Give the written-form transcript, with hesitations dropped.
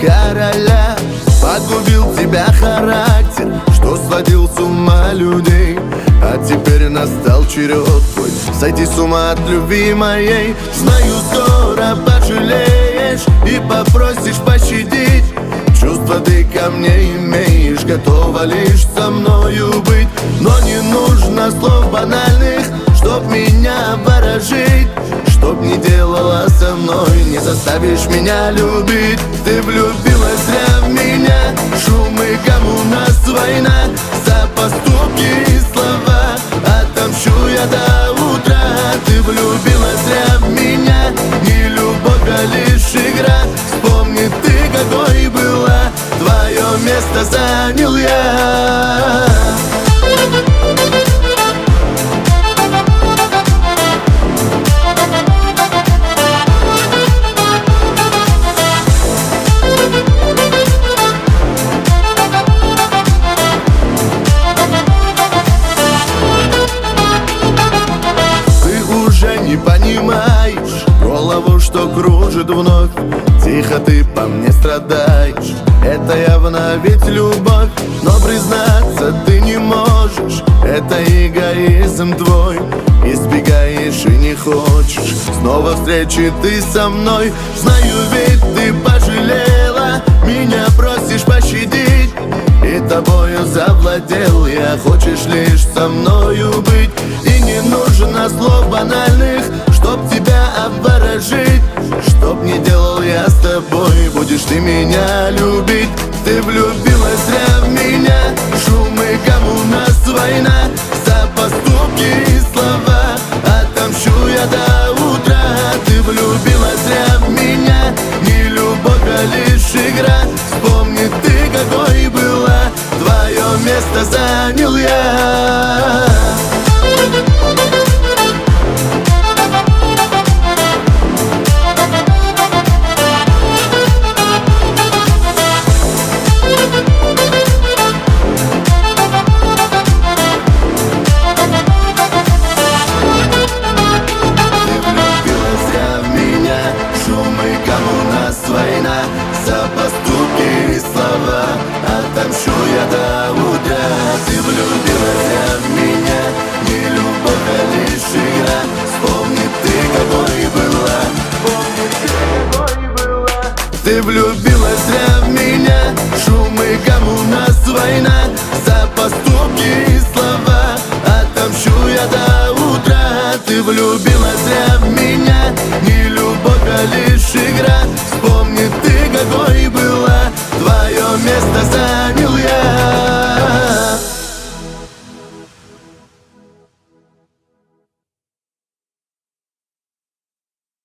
короля. Погубил тебя характер, что сводил с ума людей. А теперь настал черед твой сойти с ума от любви моей. Знаю, скоро пожалеешь и попросишь пощадить. Чувства ты ко мне имеешь, готова лишь со мною быть. Но не нужно слов банальных, чтоб меня обворожить. Чтоб не делала со мной, не заставишь меня любить. Ты влюбилась зря в меня, шум и гам, у нас война. За поступки и слова отомщу я до утра. Ты влюбилась зря в меня, не любовь, а лишь игра. Вспомни ты, какой была, твое место занял я. Не понимаешь голову, что кружит вновь. Тихо ты по мне страдаешь, это явно ведь любовь. Но признаться ты не можешь, это эгоизм твой. Избегаешь и не хочешь снова встречи ты со мной. Знаю, ведь ты пожалела, меня просишь пощадить. И тобою завладел я, хочешь лишь со мною быть. И не нужно слов банальных, чтоб тебя обворожить. Чтоб не делал я с тобой, будешь ты меня любить. Ты влюбилась зря в меня, шум и гам, у нас война. За поступки и слова отомщу я до утра. Ты влюбилась зря в меня, не любовь, а лишь игра. Вспомни ты, какой была, твое место занял я. Война, за поступки и слова отомщу я до утра. Ты влюбилась зря в меня, не любовь, а лишь игра. Вспомни ты, какой была. Ты влюбилась зря в меня, шум и гам, у нас война. За поступки и слова отомщу я до утра. Ты влюбилась